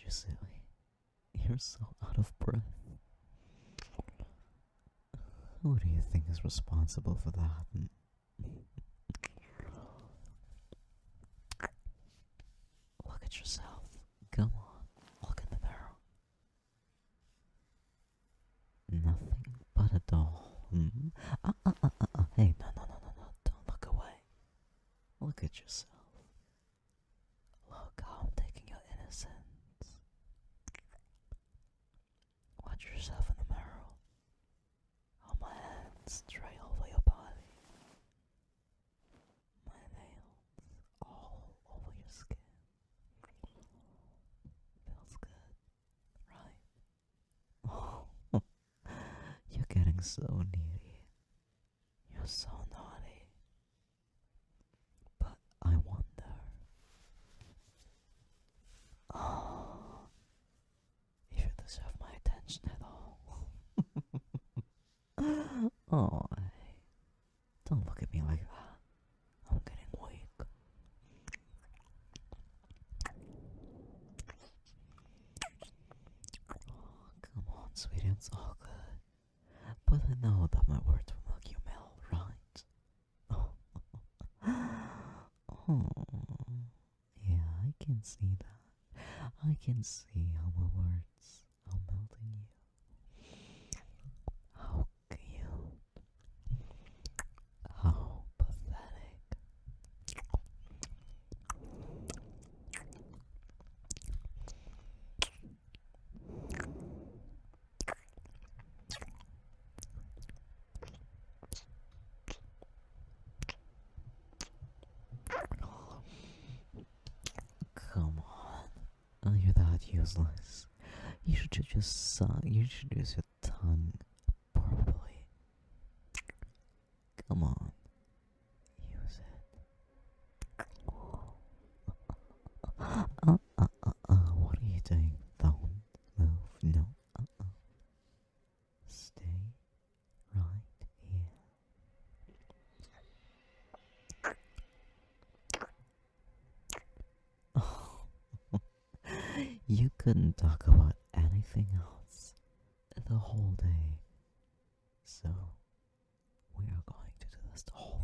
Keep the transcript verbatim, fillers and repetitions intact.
you silly? You're so out of breath. Who do you think is responsible for that? Look at yourself. Come on, look in the mirror. Nothing but a doll. Hmm? Uh, uh, uh, uh, uh. Hey, no, no, no, no, no. Don't look away. Look at yourself. Look how I'm taking your innocence. Watch yourself in the mirror. How my hands trail over your body. My nails all over your skin. Feels good, right? Oh, you're getting so needy. You're so naughty. But I wonder. Oh, if you deserve my attention at all. Oh, don't look at me like that. I'm getting weak. Oh, come on, sweetie, it's all good. But I know that my words will make you melt, right? Oh, yeah, I can see that. I can see how my words are melting you. How cute. How pathetic. Come on. Oh, you're that useless. You should ju- just suck. You should use your tongue properly. Come on. Use it. Uh, uh, uh, uh. What are you doing? Don't move. No. Uh, uh. Stay right here. Oh, you couldn't talk about anything else the whole day. So, we are going to do this the whole